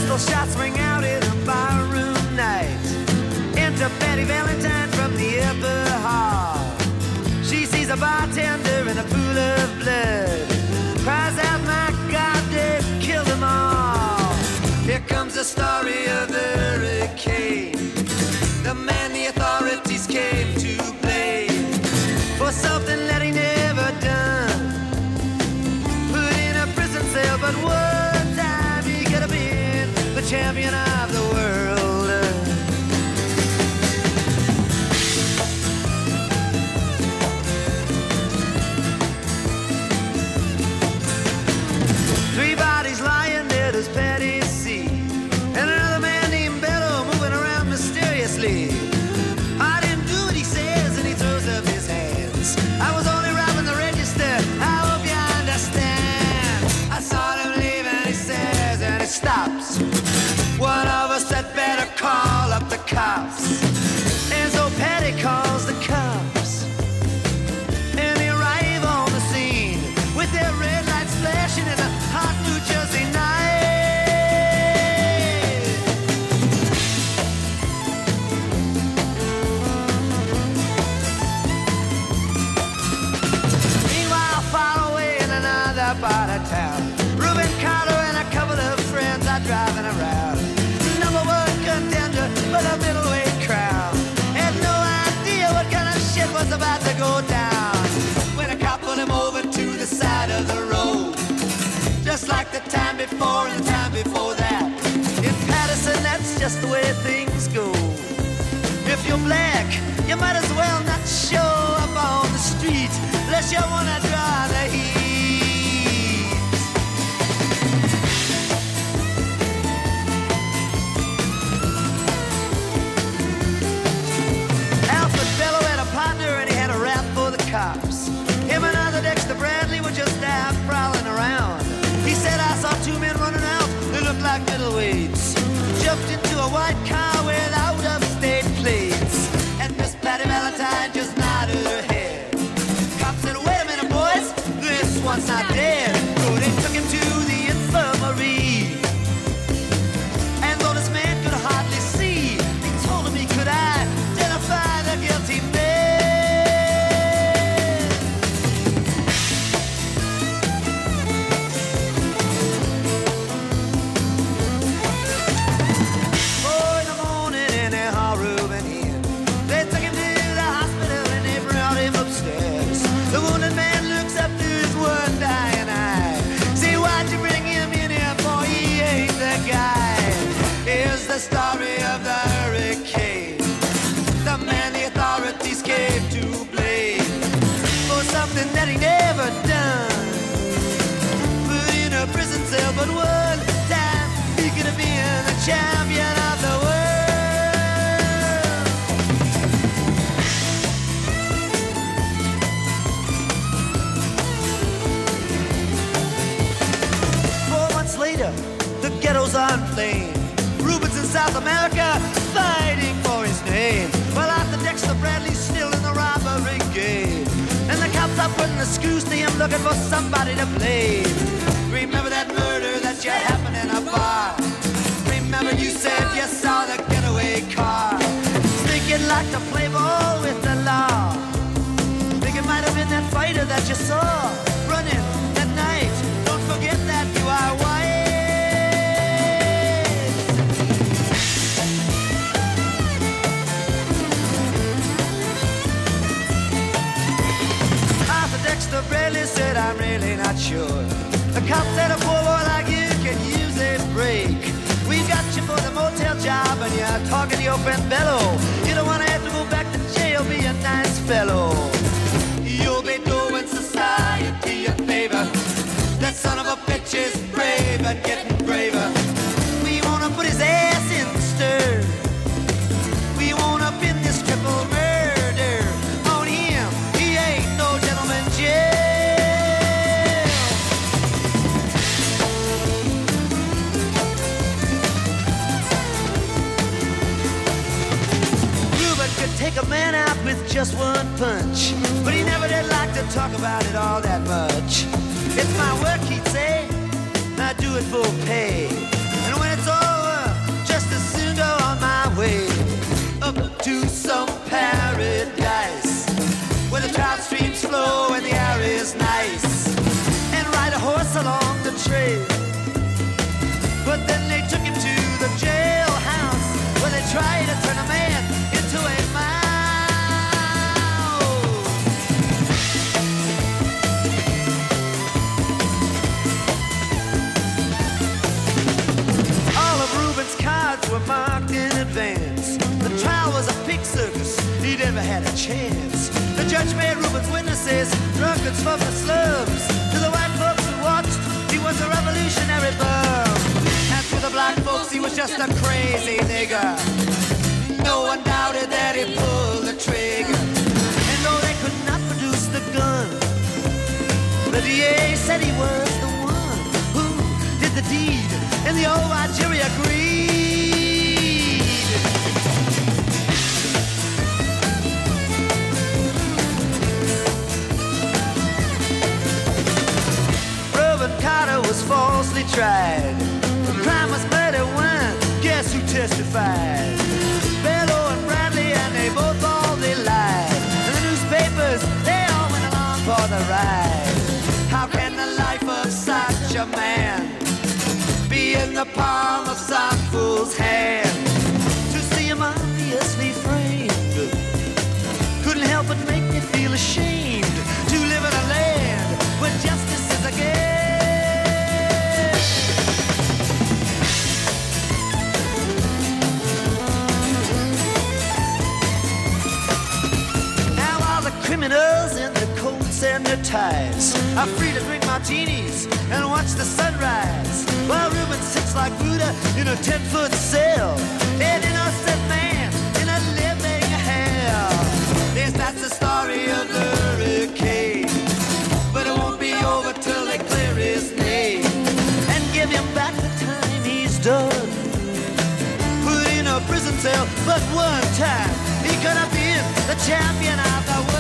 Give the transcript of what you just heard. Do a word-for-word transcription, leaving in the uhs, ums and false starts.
pistol shots ring out in a barroom night. Enter Betty Valentine from the upper hall. She sees a bartender in a pool of blood, cries out, my God, they've killed them all. Here comes the story of the hurricane, the man the authorities came to blame for something that he never done. Put in a prison cell, but one time he could have been the champion of the world. Three bodies lying dead as Patty C, and another man named Bello moving around mysteriously. I didn't do what he says, and he throws up his hands. I was only robbing the register, I hope you understand. I saw him leave and he says, and he stops. One of us had better call up the cops. And so Patty calls the cops, and they arrive on the scene with their red lights flashing in a hot New Jersey night. Meanwhile, far away in another part of town, Reuben Carter and a couple of friends are driving around. Number one contender for the middleweight crown. Had no idea what kind of shit was about to go down when a cop pulled him over to the side of the road, just like the time before and the time before that. In Patterson, that's just the way things go. If you're black, you might as well not show up on the street unless you wanna draw the heat. Alfred Bello had a partner and he had a rap for the cops. Him and other Dexter Bradley were just out prowling around. He said, I saw two men running out, they looked like middleweights. Jumped into a white car without upstate plates, and Miss Patty Valentine just nodded her head. Cop said, wait a minute, boys, this one's not dead. So they took him to the infirmary, and though this man could hardly see, they told him he could identify the guilty man. The story of the hurricane, the man the authorities came to blame for something that he never done. Put in a prison cell, but one time he could have been the champion of the world. Four months later, the ghetto's on flame. Rubens in South America fighting for his name, while Arthur Dexter Bradley's still in the robbery game, and the cops are putting the screws to him looking for somebody to blame. Remember that murder that you happened in a bar? Remember you said you saw the getaway car? Think you'd like to play ball with the law? Think it might have been that fighter that you saw running that night? Don't forget that you are white. Dexter Bradley said, I'm really not sure. The cop said a poor boy like you can use a break. We got you for the motel job and you're talking to your friend Bello. You don't want to have to go back to jail, be a nice fellow. You'll be doing society a favor. That son of a bitch is brave and getting braver. We want to put his ass in the stir. We want to pin this triple murder on him. He ain't no gentleman jail. Reuben could take a man out with just one punch, but he never did like to talk about it all that much. It's my work, he'd say, I do it for pay, and when it's over trail. But then they took him to the jailhouse where they tried to turn a man into a mouse. All of Reuben's cards were marked in advance. The trial was a pig circus, he never had a chance. The judge made Reuben's witnesses drunkards from the slums. To the white folks who watched, he was a revolutionary bum. And to the black folks, he was just a crazy nigger. No one doubted that he pulled the trigger. And though they could not produce the gun, the D A said he was the one who did the deed, and the old white jury agreed. Reuben Carter was falsely tried. The crime was murder one. Guess who testified? Bellow and Bradley, and they both all they lied. And the newspapers, they all went along for the ride. How can the life of such a man be in the palm of some fool's hand? To see him obviously framed couldn't help but make me feel ashamed to live in a land where justice is a game. Criminals in their coats and their ties are free to drink martinis and watch the sunrise, while Reuben sits like Buddha in a ten-foot cell, an innocent man in a living hell. Yes, that's the story of the hurricane, but it won't be over till they clear his name and give him back the time he's done. Put in a prison cell, but one time he could have been the champion of the world.